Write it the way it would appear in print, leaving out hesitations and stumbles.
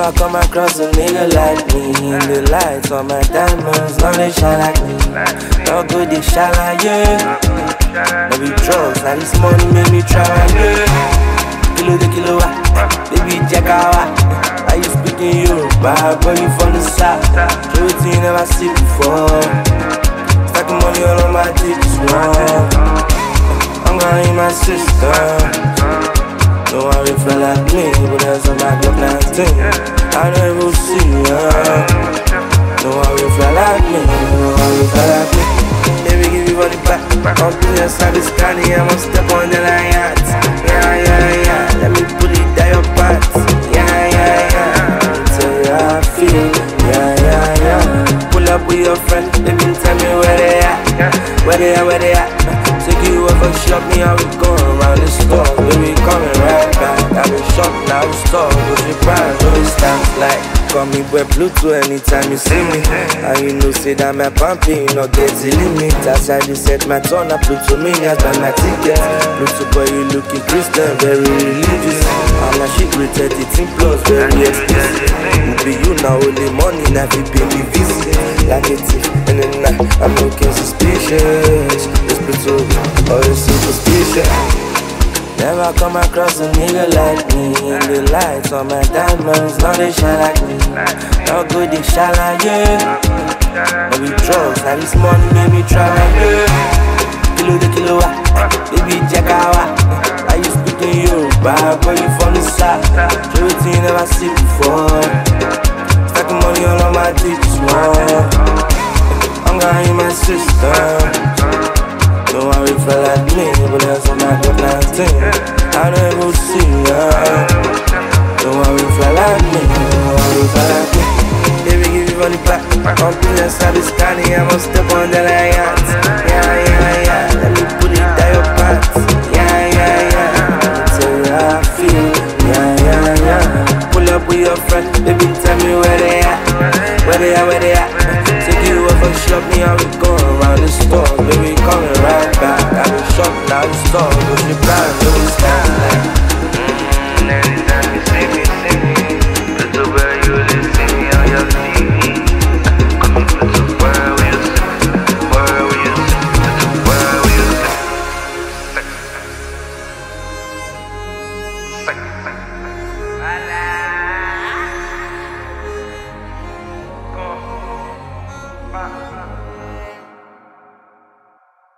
Never come across a nigga like me. In the lights on my diamonds, now they shine like me. No good, they shine like yeah. Maybe drugs, now this money make me try my yeah. Kilo de kilo, baby jackawa. Are you speaking Yoruba? Boy, you from the south. Everything you never see before. Stacking money all on my dick, I'm gonna eat my sister. No one will feel like me, but there's a Mac 19. I never see her. No one will feel like me, no one will feel like me. Let me give you all the back. Come to the service, Connie, I'ma step on the line. Yeah. Let me put it down your pants. Yeah. Tell you how I feel. Yeah. Pull up with your friend, let me tell me where they at. Where they at. Take you up and shop me, how we going around the store. Baby, coming right back. I've been shopped, now the store. But you brand, no it stands like. Call me boy Bluetooth anytime you see me. And you know, say that my pumping, you know, get the limit. That's how they set my turn up, Bluetooth mania, buy my ticket. Bluetooth boy, you looking Christian, very religious. I'm like shit rated 18 plus, very explicit. Who be you now, only money, now you pay me visit. Like a thief, and then I'm looking suspicious. It's Bluetooth, oh, it's superstitious. Never come across a nigga like me. In the lights on my diamonds, now they shine like me. No good, they shine like yeah. Maybe drugs, now this money made me try like yeah. Kilo de kilo, baby jackawa. Are you speaking Yoruba? Boy, you from the south. Everything you never see before. Stacking money all on my dick, I'm gonna eat my sister. No one will feel like me, but there's a Mac 19. I never see her. No one will feel like me, no one will feel like me. They will give you all the back. Come to the service, Connie, I'ma step on the line. Yeah. Let me put it down your pants. Yeah. Tell you how I feel. Yeah. Pull up with your friend, baby, tell me where they at. Where they at.